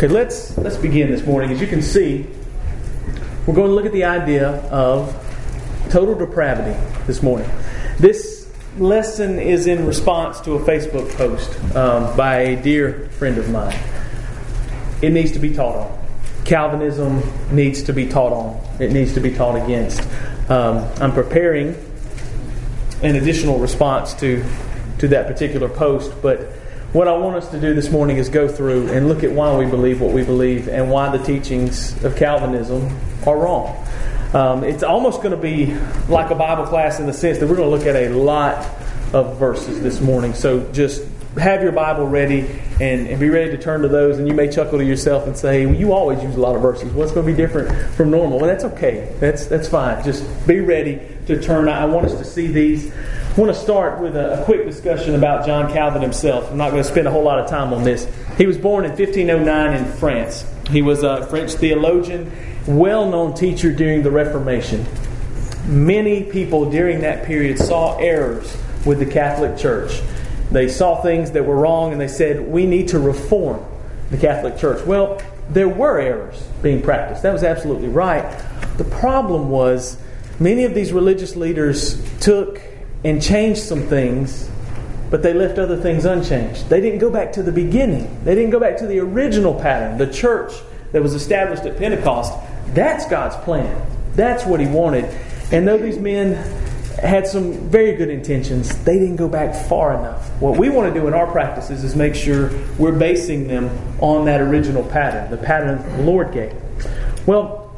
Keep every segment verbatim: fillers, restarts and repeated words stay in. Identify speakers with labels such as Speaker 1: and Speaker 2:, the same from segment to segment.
Speaker 1: Okay, let's let's begin this morning. As you can see, we're going to look at the idea of total depravity this morning. This lesson is in response to a Facebook post um, by a dear friend of mine. It needs to be taught on. Calvinism needs to be taught on. It needs to be taught against. Um, I'm preparing an additional response to to that particular post, but what I want us to do this morning is go through and look at why we believe what we believe and why the teachings of Calvinism are wrong. Um, it's almost going to be like a Bible class in the sense that we're going to look at a lot of verses this morning. So just have your Bible ready and, and be ready to turn to those. And you may chuckle to yourself and say, well, you always use a lot of verses. What's going to be different from normal? Well, that's okay. That's that's fine. Just be ready to turn. I want us to see these. I want to start with a, a quick discussion about John Calvin himself. I'm not going to spend a whole lot of time on this. He was born in fifteen oh nine in France. He was a French theologian, well-known teacher during the Reformation. Many people during that period saw errors with the Catholic Church. They saw things that were wrong and they said, we need to reform the Catholic Church. Well, there were errors being practiced. That was absolutely right. The problem was many of these religious leaders took and changed some things, but they left other things unchanged. They didn't go back to the beginning. They didn't go back to the original pattern, the church that was established at Pentecost. That's God's plan. That's what He wanted. And though these men had some very good intentions, they didn't go back far enough. What we want to do in our practices is make sure we're basing them on that original pattern, the pattern the Lord gave. Well,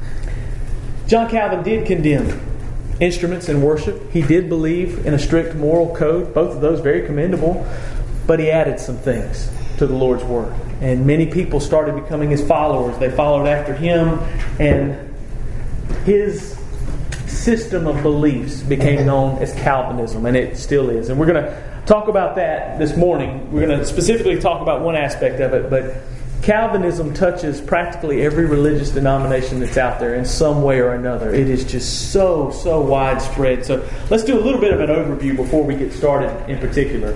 Speaker 1: John Calvin did condemn instruments in worship. He did believe in a strict moral code, both of those very commendable, but he added some things to the Lord's Word. And many people started becoming his followers. They followed after him, and his system of beliefs became known as Calvinism, and it still is. And we're going to talk about that this morning. We're going to specifically talk about one aspect of it, but Calvinism touches practically every religious denomination that's out there in some way or another. It is just so, so widespread. So let's do a little bit of an overview before we get started in particular.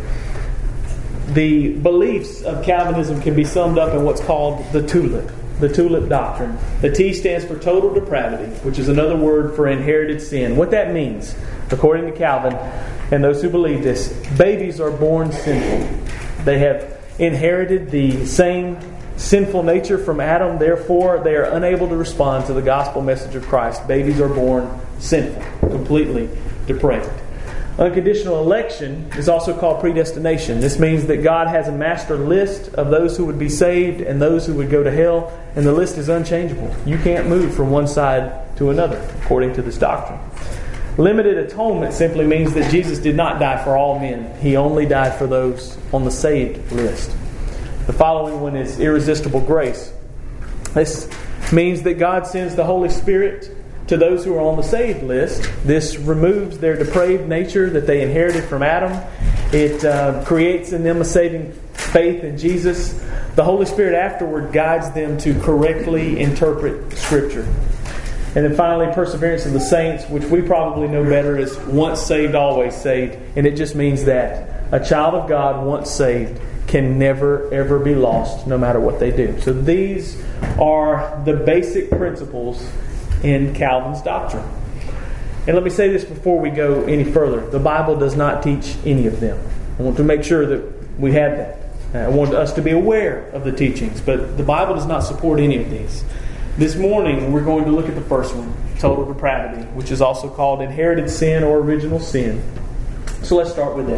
Speaker 1: The beliefs of Calvinism can be summed up in what's called the tulip. The tulip doctrine. The T stands for total depravity, which is another word for inherited sin. What that means, according to Calvin and those who believe this, babies are born sinful. They have inherited the same sinful nature from Adam. Therefore, they are unable to respond to the gospel message of Christ. Babies are born sinful, completely depraved. Unconditional election is also called predestination. This means that God has a master list of those who would be saved and those who would go to hell, and the list is unchangeable. You can't move from one side to another, according to this doctrine. Limited atonement simply means that Jesus did not die for all men. He only died for those on the saved list. The following one is irresistible grace. This means that God sends the Holy Spirit to those who are on the saved list. This removes their depraved nature that they inherited from Adam. It uh, creates in them a saving faith in Jesus. The Holy Spirit afterward guides them to correctly interpret Scripture. And then finally, perseverance of the saints, which we probably know better as once saved, always saved. And it just means that a child of God, once saved, can never, ever be lost, no matter what they do. So these are the basic principles in Calvin's doctrine. And let me say this before we go any further. The Bible does not teach any of them. I want to make sure that we have that. I want us to be aware of the teachings, but the Bible does not support any of these. This morning we're going to look at the first one, total depravity, which is also called inherited sin or original sin. So let's start with that.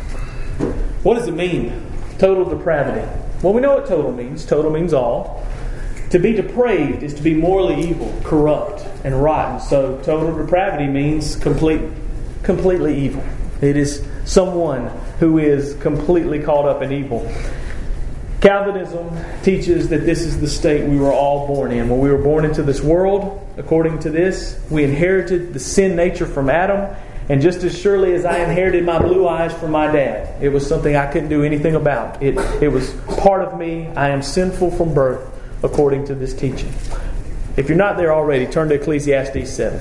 Speaker 1: What does it mean, total depravity? Well, we know what total means. Total means all. To be depraved is to be morally evil, corrupt, and rotten. So total depravity means complete, completely evil. It is someone who is completely caught up in evil. Calvinism teaches that this is the state we were all born in. When we were born into this world, according to this, we inherited the sin nature from Adam. And just as surely as I inherited my blue eyes from my dad, it was something I couldn't do anything about. It, it was part of me. I am sinful from birth, according to this teaching. If you're not there already, turn to Ecclesiastes seven.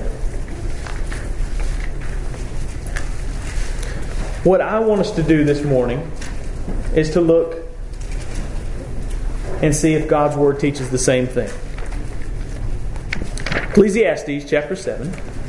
Speaker 1: What I want us to do this morning is to look and see if God's Word teaches the same thing. Ecclesiastes chapter seven.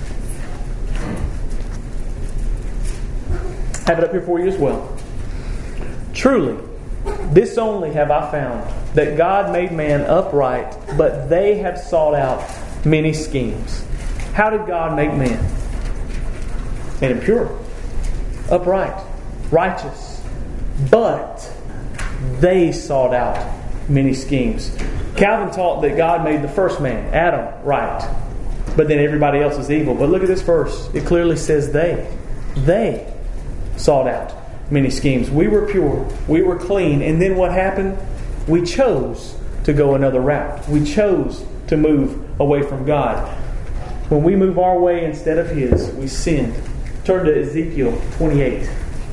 Speaker 1: Have it up here for you as well. Truly, this only have I found, that God made man upright, but they have sought out many schemes. How did God make man? Made him pure, upright, righteous. But they sought out many schemes. Calvin taught that God made the first man, Adam, right. But then everybody else is evil. But look at this verse. It clearly says they. They sought out many schemes. We were pure. We were clean. And then what happened? We chose to go another route. We chose to move away from God. When we move our way instead of His, we sinned. Turn to Ezekiel twenty-eight.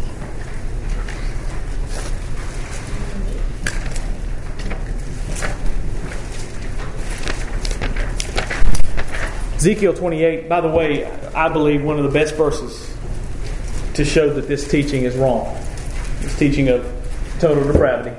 Speaker 1: Ezekiel twenty-eight, by the way, I believe one of the best verses to show that this teaching is wrong. This teaching of total depravity.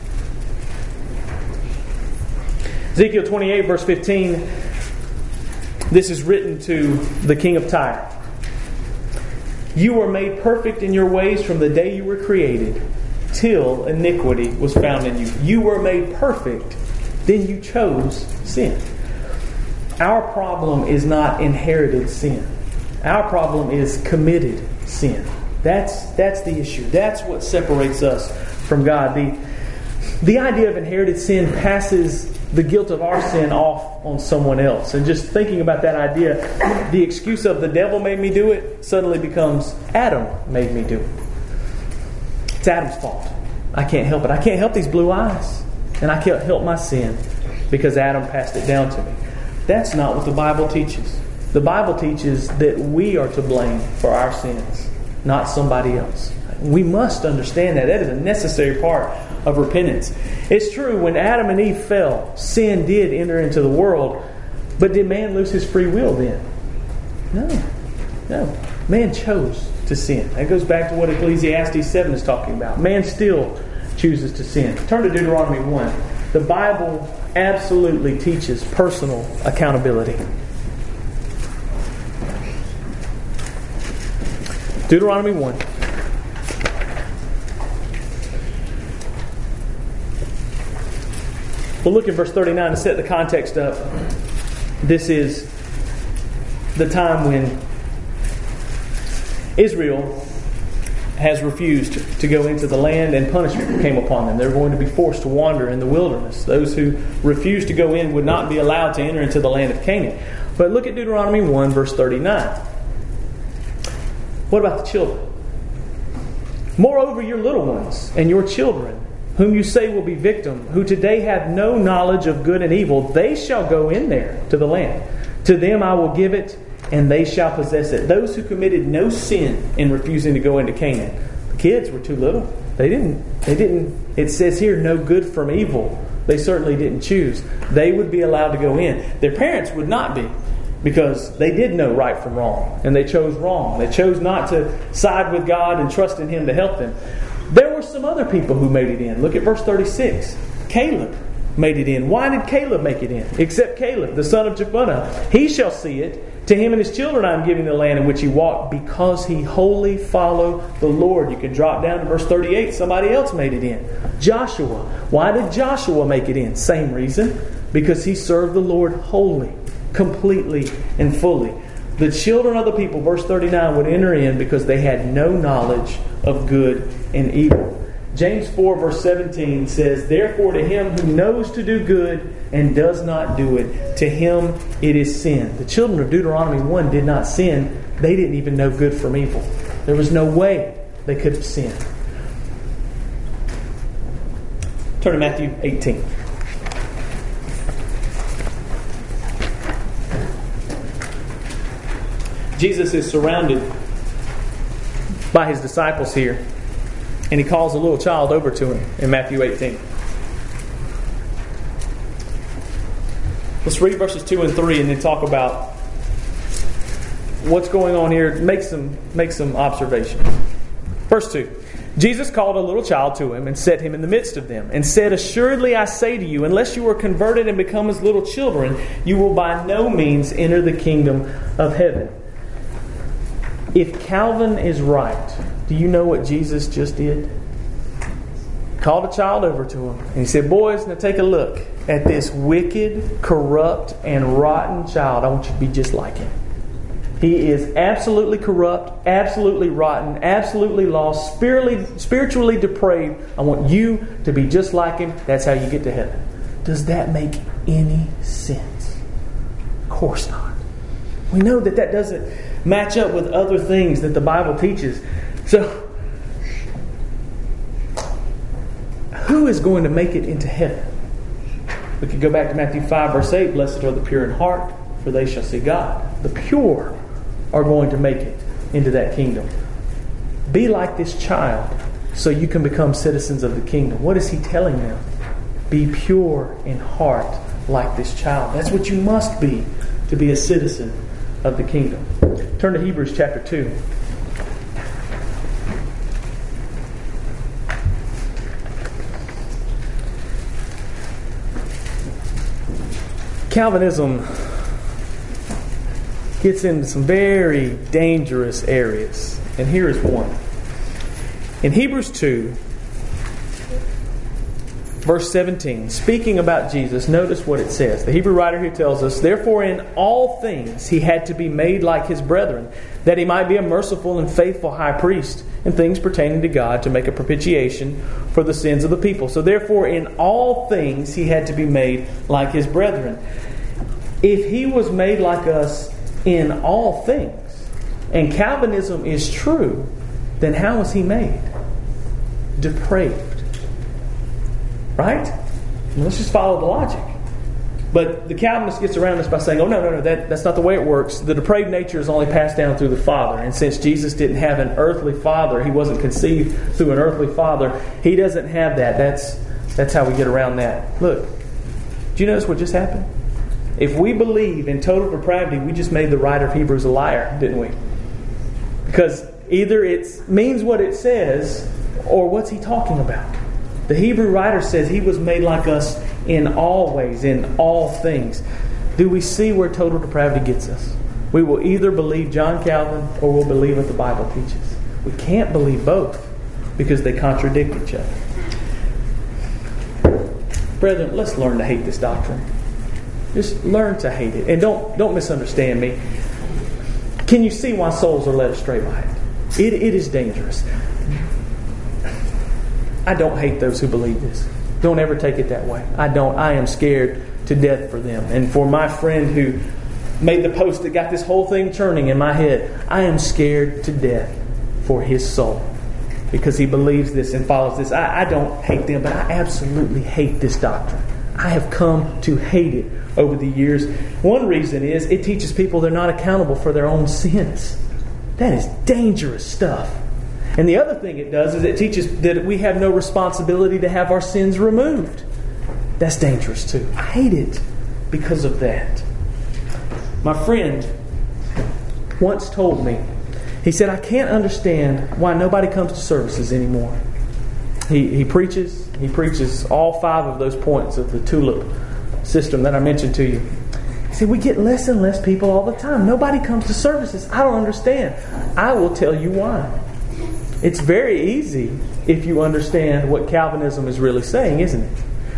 Speaker 1: Ezekiel twenty-eight, verse fifteen. This is written to the king of Tyre. You were made perfect in your ways from the day you were created, till iniquity was found in you. You were made perfect, then you chose sin. Our problem is not inherited sin. Our problem is committed sin. That's that's the issue. That's what separates us from God. The, the idea of inherited sin passes the guilt of our sin off on someone else. And just thinking about that idea, the excuse of the devil made me do it suddenly becomes Adam made me do it. It's Adam's fault. I can't help it. I can't help these blue eyes. And I can't help my sin because Adam passed it down to me. That's not what the Bible teaches. The Bible teaches that we are to blame for our sins, not somebody else. We must understand that. That is a necessary part of repentance. It's true, when Adam and Eve fell, sin did enter into the world. But did man lose his free will then? No. No. Man chose to sin. That goes back to what Ecclesiastes seven is talking about. Man still chooses to sin. Turn to Deuteronomy one. The Bible absolutely teaches personal accountability. Deuteronomy one. We'll look at verse thirty-nine to set the context up. This is the time when Israel has refused to go into the land, and punishment came upon them. They're going to be forced to wander in the wilderness. Those who refused to go in would not be allowed to enter into the land of Canaan. But look at Deuteronomy one, verse thirty-nine. What about the children? Moreover, your little ones and your children, whom you say will be victim, who today have no knowledge of good and evil, they shall go in there to the land. To them I will give it, and they shall possess it. Those who committed no sin in refusing to go into Canaan. The kids were too little. They didn't, they didn't, it says here, no good from evil. They certainly didn't choose. They would be allowed to go in. Their parents would not be, because they did know right from wrong, and they chose wrong. They chose not to side with God and trust in Him to help them. There were some other people who made it in. Look at verse thirty-six. Caleb made it in. Why did Caleb make it in? Except Caleb, the son of Jephunneh. He shall see it. To him and his children I am giving the land in which he walked, because he wholly followed the Lord. You can drop down to verse thirty-eight. Somebody else made it in. Joshua. Why did Joshua make it in? Same reason. Because he served the Lord wholly, completely, and fully. The children of the people, verse thirty-nine, would enter in because they had no knowledge of good and evil. James four, verse seventeen says, therefore to him who knows to do good and does not do it, to him it is sin. The children of Deuteronomy one did not sin. They didn't even know good from evil. There was no way they could have sinned. Turn to Matthew eighteen. Jesus is surrounded by His disciples here, and He calls a little child over to Him in Matthew eighteen. Let's read verses two and three and then talk about what's going on here. Make some, make some observations. Verse two. Jesus called a little child to him and set him in the midst of them and said, "Assuredly I say to you, unless you are converted and become as little children, you will by no means enter the kingdom of heaven." If Calvin is right, do you know what Jesus just did? Called a child over to him and he said, "Boys, now take a look at this wicked, corrupt, and rotten child. I want you to be just like him. He is absolutely corrupt, absolutely rotten, absolutely lost, spiritually, spiritually depraved. I want you to be just like him. That's how you get to heaven." Does that make any sense? Of course not. We know that that doesn't match up with other things that the Bible teaches. So, who is going to make it into heaven? We could go back to Matthew five, verse eight. "Blessed are the pure in heart, for they shall see God." The pure are going to make it into that kingdom. Be like this child so you can become citizens of the kingdom. What is he telling them? Be pure in heart like this child. That's what you must be to be a citizen of the kingdom. Turn to Hebrews chapter two. Calvinism gets into some very dangerous areas. And here is one. In Hebrews two, verse seventeen, speaking about Jesus, notice what it says. The Hebrew writer here tells us, "Therefore in all things he had to be made like his brethren, that he might be a merciful and faithful high priest in things pertaining to God, to make a propitiation for the sins of the people." So therefore in all things he had to be made like his brethren. If he was made like us in all things, and Calvinism is true, then how was he made? Depraved. Right? Well, let's just follow the logic. But the Calvinist gets around this by saying, oh, no, no, no, that, that's not the way it works. The depraved nature is only passed down through the Father. And since Jesus didn't have an earthly father, he wasn't conceived through an earthly father, he doesn't have that. That's, that's how we get around that. Look, do you notice what just happened? If we believe in total depravity, we just made the writer of Hebrews a liar, didn't we? Because either it means what it says, or what's he talking about? The Hebrew writer says he was made like us in all ways, in all things. Do we see where total depravity gets us? We will either believe John Calvin or we'll believe what the Bible teaches. We can't believe both because they contradict each other. Brethren, let's learn to hate this doctrine. Just learn to hate it. And don't don't misunderstand me. Can you see why souls are led astray by it? It, it is dangerous. I don't hate those who believe this. Don't ever take it that way. I don't. I am scared to death for them. And for my friend who made the post that got this whole thing churning in my head, I am scared to death for his soul. Because he believes this and follows this. I, I don't hate them, but I absolutely hate this doctrine. I have come to hate it over the years. One reason is it teaches people they're not accountable for their own sins. That is dangerous stuff. And the other thing it does is it teaches that we have no responsibility to have our sins removed. That's dangerous too. I hate it because of that. My friend once told me, he said, I can't understand why nobody comes to services anymore. He, he preaches, he preaches all five of those points of the tulip system that I mentioned to you. He said, we get less and less people all the time. Nobody comes to services. I don't understand. I will tell you why. It's very easy if you understand what Calvinism is really saying, isn't it?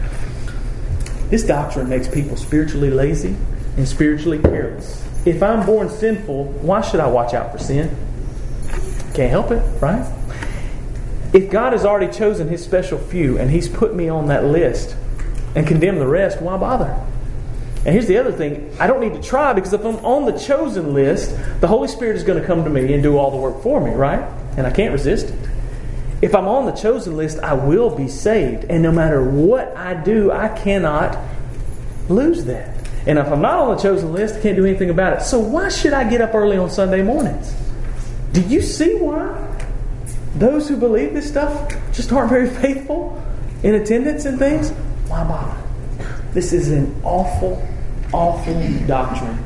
Speaker 1: This doctrine makes people spiritually lazy and spiritually careless. If I'm born sinful, why should I watch out for sin? Can't help it, right? If God has already chosen His special few and He's put me on that list and condemned the rest, why bother? And here's the other thing. I don't need to try, because if I'm on the chosen list, the Holy Spirit is going to come to me and do all the work for me, right? And I can't resist it. If I'm on the chosen list, I will be saved. And no matter what I do, I cannot lose that. And if I'm not on the chosen list, I can't do anything about it. So why should I get up early on Sunday mornings? Do you see why those who believe this stuff just aren't very faithful in attendance and things? Why bother? This is an awful, awful doctrine.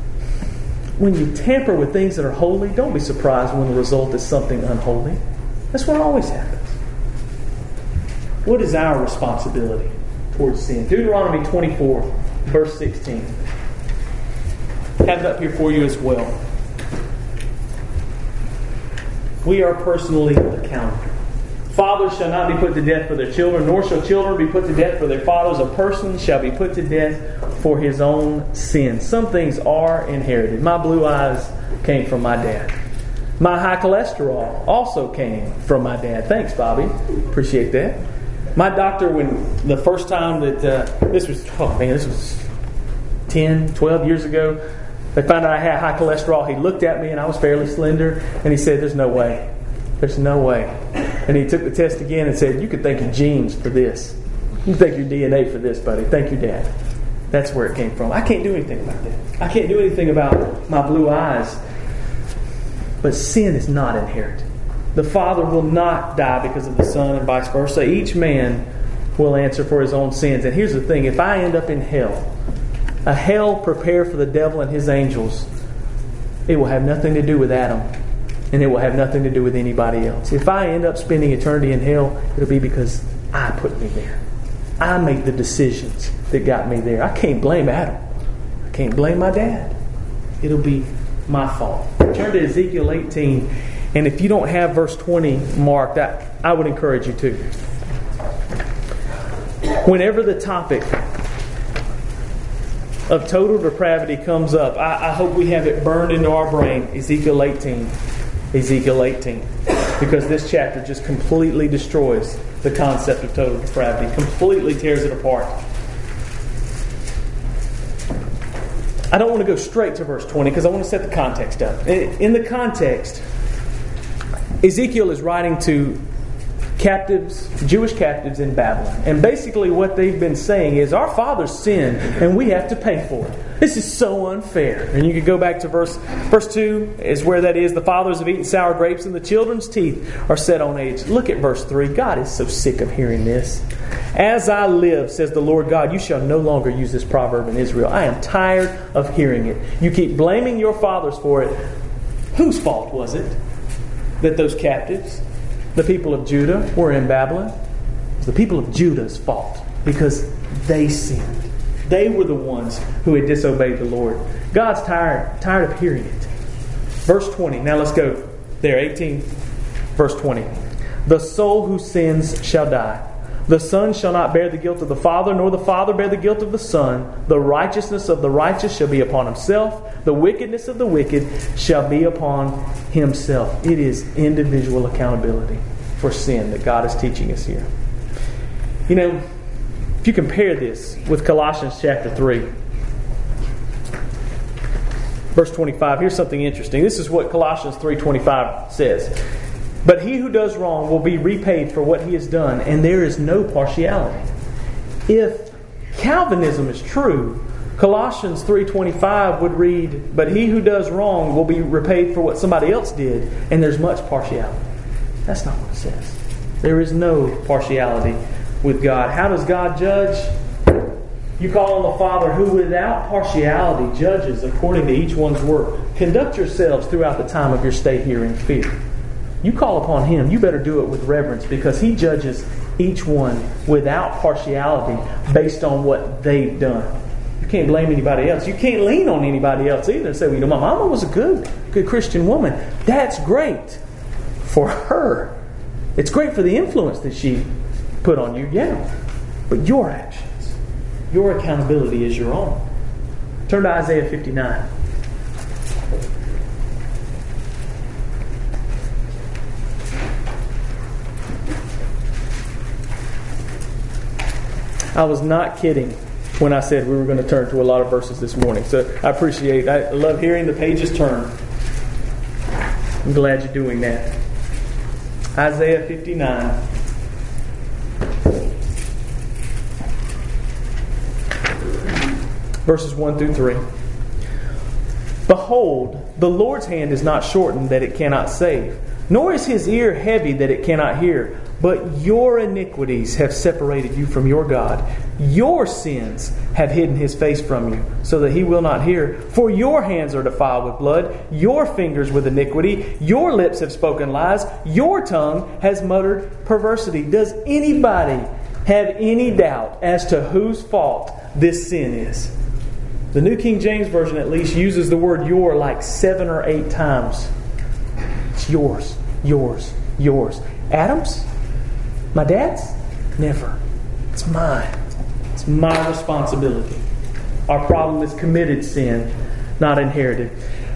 Speaker 1: When you tamper with things that are holy, don't be surprised when the result is something unholy. That's what always happens. What is our responsibility towards sin? Deuteronomy twenty-four, verse sixteen. I have it up here for you as well. We are personally accountable. Fathers shall not be put to death for their children, nor shall children be put to death for their fathers. A person shall be put to death for his own sin. Some things are inherited. My blue eyes came from my dad. My high cholesterol also came from my dad. Thanks, Bobby. Appreciate that. My doctor, when the first time that uh, this was, oh man, this was ten, twelve years ago, they found out I had high cholesterol. He looked at me and I was fairly slender, and he said, "There's no way. There's no way." And he took the test again and said, "You could thank your genes for this. You can thank your D N A for this, buddy. Thank your dad." That's where it came from. I can't do anything about that. I can't do anything about my blue eyes. But sin is not inherited. The Father will not die because of the Son, and vice versa. Each man will answer for his own sins. And here's the thing. If I end up in hell, a hell prepared for the devil and his angels, it will have nothing to do with Adam. And it will have nothing to do with anybody else. If I end up spending eternity in hell, it'll be because I put me there. I made the decisions that got me there. I can't blame Adam. I can't blame my dad. It'll be my fault. Turn to Ezekiel eighteen. And if you don't have verse twenty marked, I, I would encourage you to. Whenever the topic of total depravity comes up, I, I hope we have it burned into our brain. Ezekiel eighteen. Ezekiel eighteen. Because this chapter just completely destroys the concept of total depravity. Completely tears it apart. I don't want to go straight to verse twenty because I want to set the context up. In the context, Ezekiel is writing to captives, Jewish captives in Babylon. And basically what they've been saying is, our fathers sinned and we have to pay for it. This is so unfair. And you could go back to verse verse two is where that is. The fathers have eaten sour grapes and the children's teeth are set on edge. Look at verse three. God is so sick of hearing this. As I live, says the Lord God, you shall no longer use this proverb in Israel. I am tired of hearing it. You keep blaming your fathers for it. Whose fault was it that those captives, the people of Judah, were in Babylon? It was the people of Judah's fault because they sinned. They were the ones who had disobeyed the Lord. God's tired, tired of hearing it. Verse twenty. Now let's go there. eighteen, verse twenty. The soul who sins shall die. The Son shall not bear the guilt of the Father, nor the Father bear the guilt of the Son. The righteousness of the righteous shall be upon himself. The wickedness of the wicked shall be upon himself. It is individual accountability for sin that God is teaching us here. You know, if you compare this with Colossians chapter three, verse twenty-five, here's something interesting. This is what Colossians three twenty-five says. But he who does wrong will be repaid for what he has done, and there is no partiality. If Calvinism is true, Colossians three twenty-five would read, but he who does wrong will be repaid for what somebody else did, and there's much partiality. That's not what it says. There is no partiality with God. How does God judge? You call on the Father who without partiality judges according to each one's work. Conduct yourselves throughout the time of your stay here in fear. You call upon Him, you better do it with reverence because He judges each one without partiality based on what they've done. You can't blame anybody else. You can't lean on anybody else either and say, well, you know, my mama was a good, good Christian woman. That's great for her. It's great for the influence that she put on you, yeah. But your actions, your accountability is your own. Turn to Isaiah fifty-nine. I was not kidding when I said we were going to turn to a lot of verses this morning. So I appreciate, I love hearing the pages turn. I'm glad you're doing that. Isaiah fifty-nine. Verses one through three. Behold, the Lord's hand is not shortened that it cannot save, nor is His ear heavy that it cannot hear. But your iniquities have separated you from your God. Your sins have hidden His face from you, so that He will not hear. For your hands are defiled with blood, your fingers with iniquity, your lips have spoken lies, your tongue has muttered perversity. Does anybody have any doubt as to whose fault this sin is? The New King James Version at least uses the word your like seven or eight times. It's yours, yours, yours. Adam's? My dad's? Never. It's mine. It's my responsibility. Our problem is committed sin, not inherited.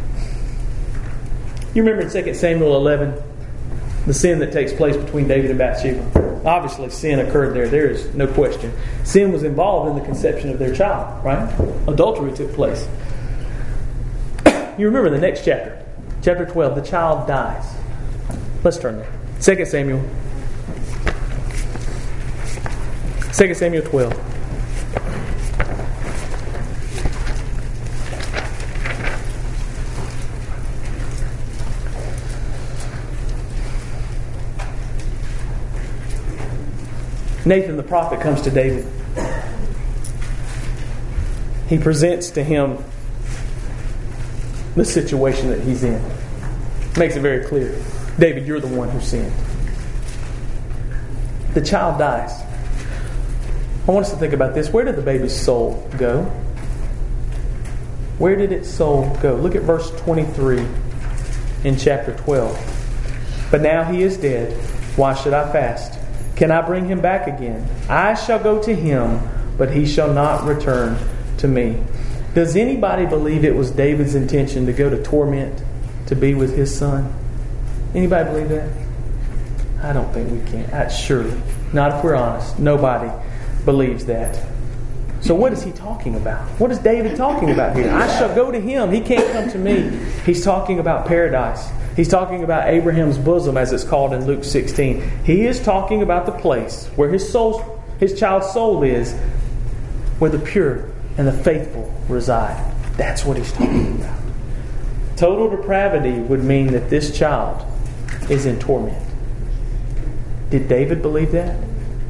Speaker 1: You remember in Second Samuel eleven, the sin that takes place between David and Bathsheba. Obviously, sin occurred there. There is no question. Sin was involved in the conception of their child, right? Adultery took place. You remember the next chapter, chapter twelve, the child dies. Let's turn there. Second Samuel. Second Samuel twelve. Nathan the prophet comes to David. He presents to him the situation that he's in. Makes it very clear. David, you're the one who sinned. The child dies. I want us to think about this. Where did the baby's soul go? Where did its soul go? Look at verse twenty-three in chapter twelve. But now he is dead. Why should I fast? Can I bring him back again? I shall go to him, but he shall not return to me. Does anybody believe it was David's intention to go to torment to be with his son? Anybody believe that? I don't think we can. Uh, surely. Not if we're honest. Nobody believes that. So what is he talking about? What is David talking about here? I shall go to him. He can't come to me. He's talking about paradise. He's talking about Abraham's bosom, as it's called in Luke sixteen. He is talking about the place where his soul, his child's soul is, where the pure and the faithful reside. That's what he's talking about. Total depravity would mean that this child is in torment. Did David believe that?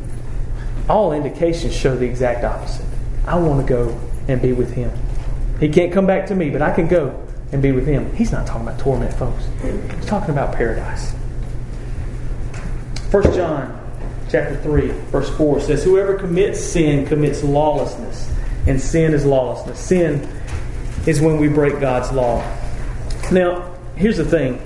Speaker 1: All indications show the exact opposite. I want to go and be with him. He can't come back to me, but I can go and be with him. He's not talking about torment, folks. He's talking about paradise. First John chapter three, verse four says, whoever commits sin commits lawlessness. And sin is lawlessness. Sin is when we break God's law. Now, here's the thing.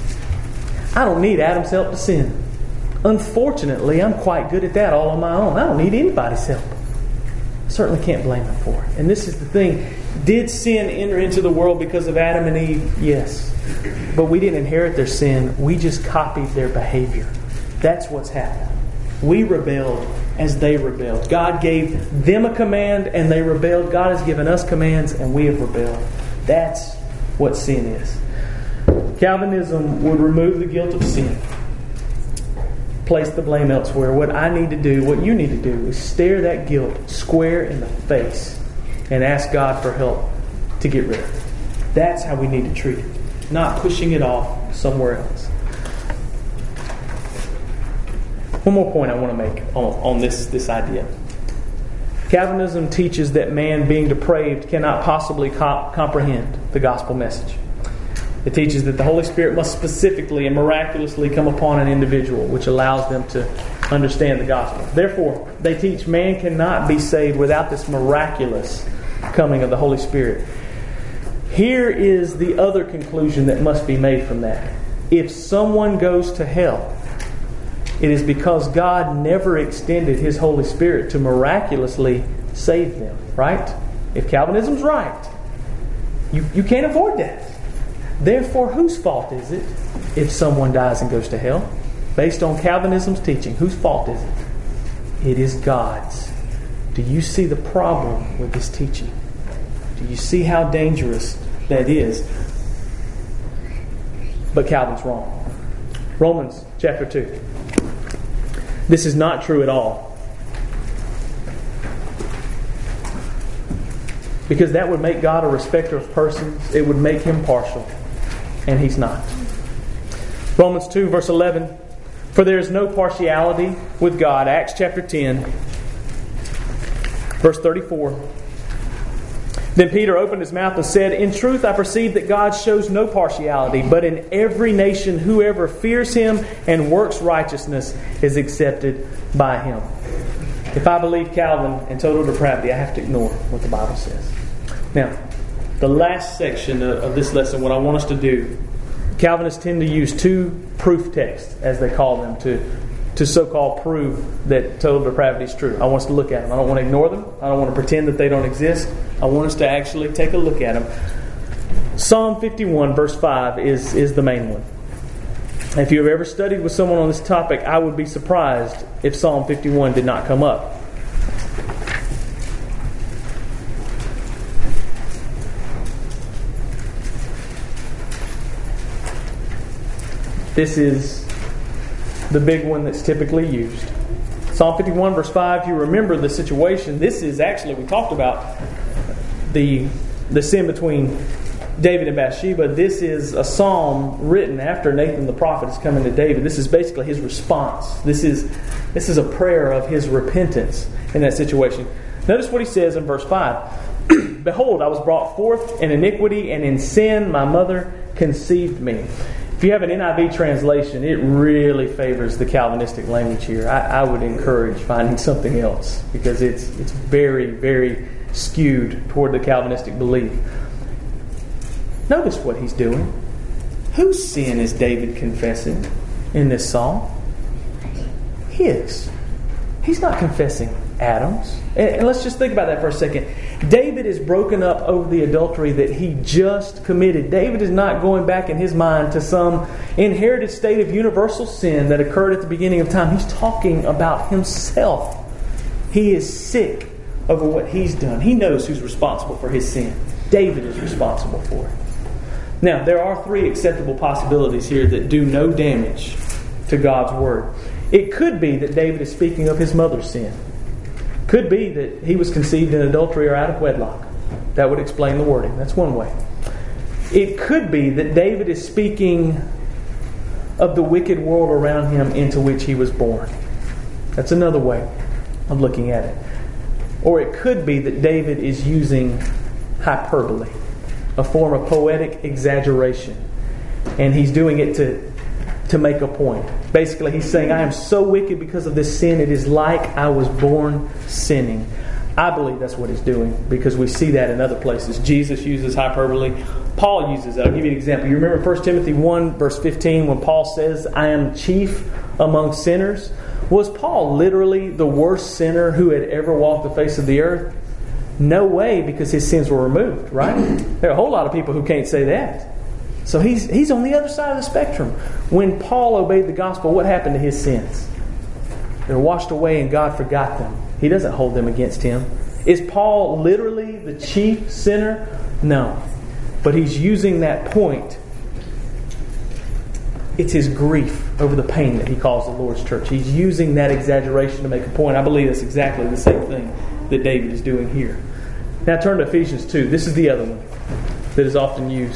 Speaker 1: I don't need Adam's help to sin. Unfortunately, I'm quite good at that all on my own. I don't need anybody's help. I certainly can't blame him for it. And this is the thing. Did sin enter into the world because of Adam and Eve? Yes. But we didn't inherit their sin. We just copied their behavior. That's what's happened. We rebelled as they rebelled. God gave them a command and they rebelled. God has given us commands and we have rebelled. That's what sin is. Calvinism would remove the guilt of sin. Place the blame elsewhere. What I need to do, what you need to do, is stare that guilt square in the face and ask God for help to get rid of it. That's how we need to treat it. Not pushing it off somewhere else. One more point I want to make on, on this, this idea. Calvinism teaches that man, being depraved, cannot possibly comp- comprehend the gospel message. It teaches that the Holy Spirit must specifically and miraculously come upon an individual, which allows them to understand the gospel. Therefore, they teach man cannot be saved without this miraculous coming of the Holy Spirit. Here is the other conclusion that must be made from that. If someone goes to hell, it is because God never extended His Holy Spirit to miraculously save them. Right? If Calvinism's right, you, you can't avoid that. Therefore, whose fault is it if someone dies and goes to hell? Based on Calvinism's teaching, whose fault is it? It is God's. Do you see the problem with this teaching? Do you see how dangerous that is? But Calvin's wrong. Romans chapter two. This is not true at all. Because that would make God a respecter of persons. It would make Him partial. And He's not. Romans two verse eleven. For there is no partiality with God. Acts chapter ten, verse thirty-four. Then Peter opened his mouth and said, In truth I perceive that God shows no partiality, but in every nation whoever fears Him and works righteousness is accepted by Him. If I believe Calvin and total depravity, I have to ignore what the Bible says. Now, the last section of this lesson, what I want us to do, Calvinists tend to use two proof texts, as they call them, to, to so-called prove that total depravity is true. I want us to look at them. I don't want to ignore them. I don't want to pretend that they don't exist. I want us to actually take a look at them. Psalm fifty-one, verse five is, is the main one. If you have ever studied with someone on this topic, I would be surprised if Psalm fifty-one did not come up. This is the big one that's typically used. Psalm fifty-one, verse five, if you remember the situation, this is actually, we talked about the, the sin between David and Bathsheba. This is a psalm written after Nathan the prophet is coming to David. This is basically his response. This is, this is a prayer of his repentance in that situation. Notice what he says in verse five. Behold, I was brought forth in iniquity, and in sin my mother conceived me. If you have an N I V translation, it really favors the Calvinistic language here. I, I would encourage finding something else because it's it's very, very skewed toward the Calvinistic belief. Notice what he's doing. Whose sin is David confessing in this psalm? His. He's not confessing Adam's. And let's just think about that for a second. David is broken up over the adultery that he just committed. David is not going back in his mind to some inherited state of universal sin that occurred at the beginning of time. He's talking about himself. He is sick over what he's done. He knows who's responsible for his sin. David is responsible for it. Now, there are three acceptable possibilities here that do no damage to God's Word. It could be that David is speaking of his mother's sin. Could be that he was conceived in adultery or out of wedlock. That would explain the wording. That's one way. It could be that David is speaking of the wicked world around him into which he was born. That's another way of looking at it. Or it could be that David is using hyperbole, a form of poetic exaggeration. And he's doing it to, to make a point. Basically, he's saying, I am so wicked because of this sin, it is like I was born sinning. I believe that's what he's doing because we see that in other places. Jesus uses hyperbole. Paul uses it. I'll give you an example. You remember First Timothy one, verse fifteen, when Paul says, I am chief among sinners? Was Paul literally the worst sinner who had ever walked the face of the earth? No way, because his sins were removed, right? There are a whole lot of people who can't say that. So he's he's on the other side of the spectrum. When Paul obeyed the gospel, what happened to his sins? They're washed away and God forgot them. He doesn't hold them against him. Is Paul literally the chief sinner? No. But he's using that point. It's his grief over the pain that he calls the Lord's church. He's using that exaggeration to make a point. I believe that's exactly the same thing that David is doing here. Now turn to Ephesians two. This is the other one that is often used.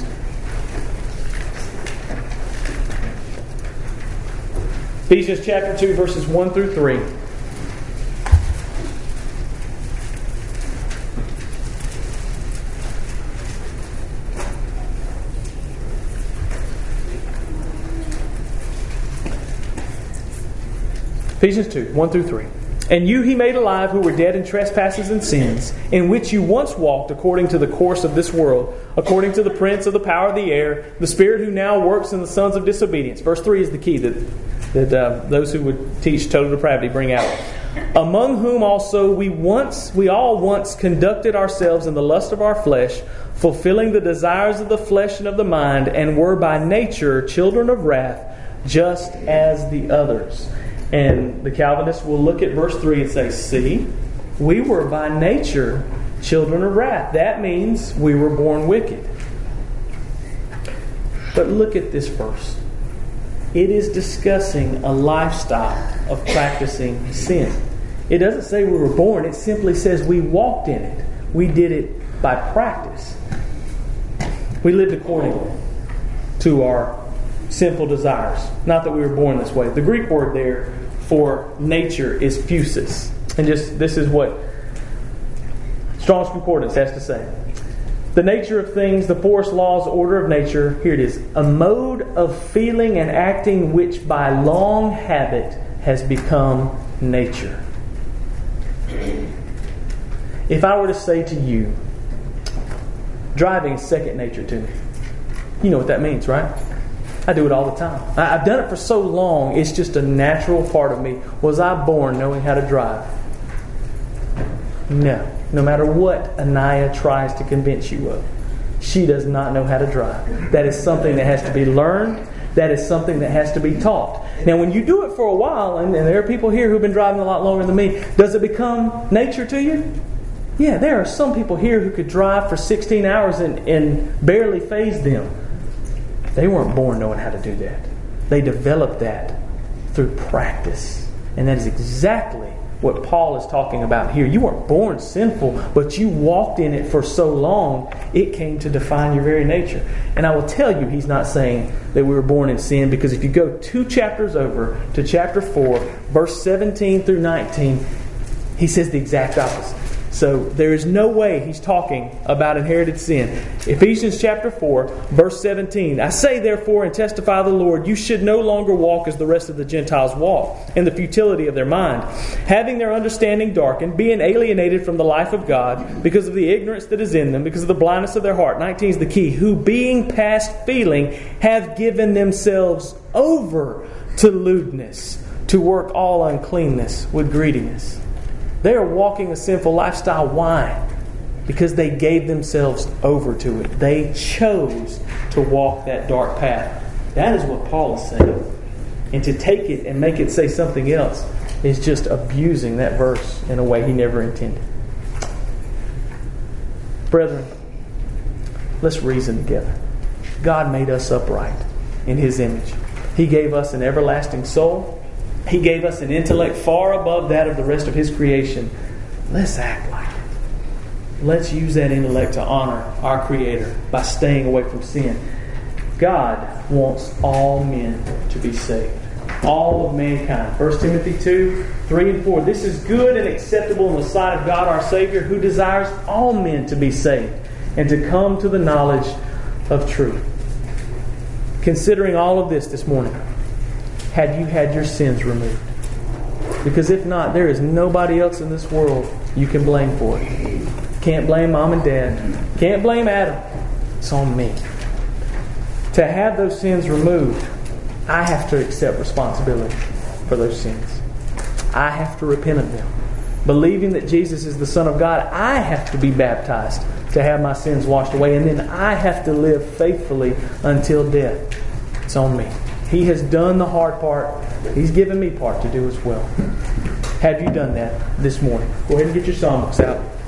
Speaker 1: Ephesians chapter two, verses one through three. Ephesians two, one through three. And you he made alive who were dead in trespasses and sins, in which you once walked according to the course of this world, according to the prince of the power of the air, the spirit who now works in the sons of disobedience. Verse three is the key that, that uh, those who would teach total depravity bring out. Among whom also we once, we all once conducted ourselves in the lust of our flesh, fulfilling the desires of the flesh and of the mind, and were by nature children of wrath, just as the others. And the Calvinists will look at verse three and say, see, we were by nature children of wrath. That means we were born wicked. But look at this verse. It is discussing a lifestyle of practicing sin. It doesn't say we were born. It simply says we walked in it. We did it by practice. We lived according to our sinful desires. Not that we were born this way. The Greek word there for nature is physis. And just this is what Strong's Concordance has to say. The nature of things, the force, laws, order of nature, here it is, a mode of feeling and acting which by long habit has become nature. If I were to say to you, driving is second nature to me. You know what that means, right? I do it all the time. I've done it for so long, it's just a natural part of me. Was I born knowing how to drive? No. No matter what Anaya tries to convince you of, she does not know how to drive. That is something that has to be learned. That is something that has to be taught. Now, when you do it for a while, and, and there are people here who've been driving a lot longer than me, does it become nature to you? Yeah, there are some people here who could drive for sixteen hours and, and barely faze them. They weren't born knowing how to do that. They developed that through practice. And that is exactly what Paul is talking about here. You weren't born sinful, but you walked in it for so long, it came to define your very nature. And I will tell you, he's not saying that we were born in sin, because if you go two chapters over to chapter four, verse seventeen through nineteen, he says the exact opposite. So there is no way he's talking about inherited sin. Ephesians chapter four, verse seventeen. I say therefore and testify the Lord, you should no longer walk as the rest of the Gentiles walk, in the futility of their mind, having their understanding darkened, being alienated from the life of God, because of the ignorance that is in them, because of the blindness of their heart. nineteen is the key. Who being past feeling have given themselves over to lewdness, to work all uncleanness with greediness. They are walking a sinful lifestyle. Why? Because they gave themselves over to it. They chose to walk that dark path. That is what Paul is saying. And to take it and make it say something else is just abusing that verse in a way he never intended. Brethren, let's reason together. God made us upright in His image. He gave us an everlasting soul. He gave us an intellect far above that of the rest of His creation. Let's act like it. Let's use that intellect to honor our Creator by staying away from sin. God wants all men to be saved. All of mankind. First Timothy two, three and four. This is good and acceptable in the sight of God our Savior, who desires all men to be saved and to come to the knowledge of truth. Considering all of this this morning, had you had your sins removed? Because if not, there is nobody else in this world you can blame for it. Can't blame mom and dad. Can't blame Adam. It's on me. To have those sins removed, I have to accept responsibility for those sins. I have to repent of them. Believing that Jesus is the Son of God, I have to be baptized to have my sins washed away. And then I have to live faithfully until death. It's on me. He has done the hard part. He's given me part to do as well. Have you done that this morning? Go ahead and get your songbooks out.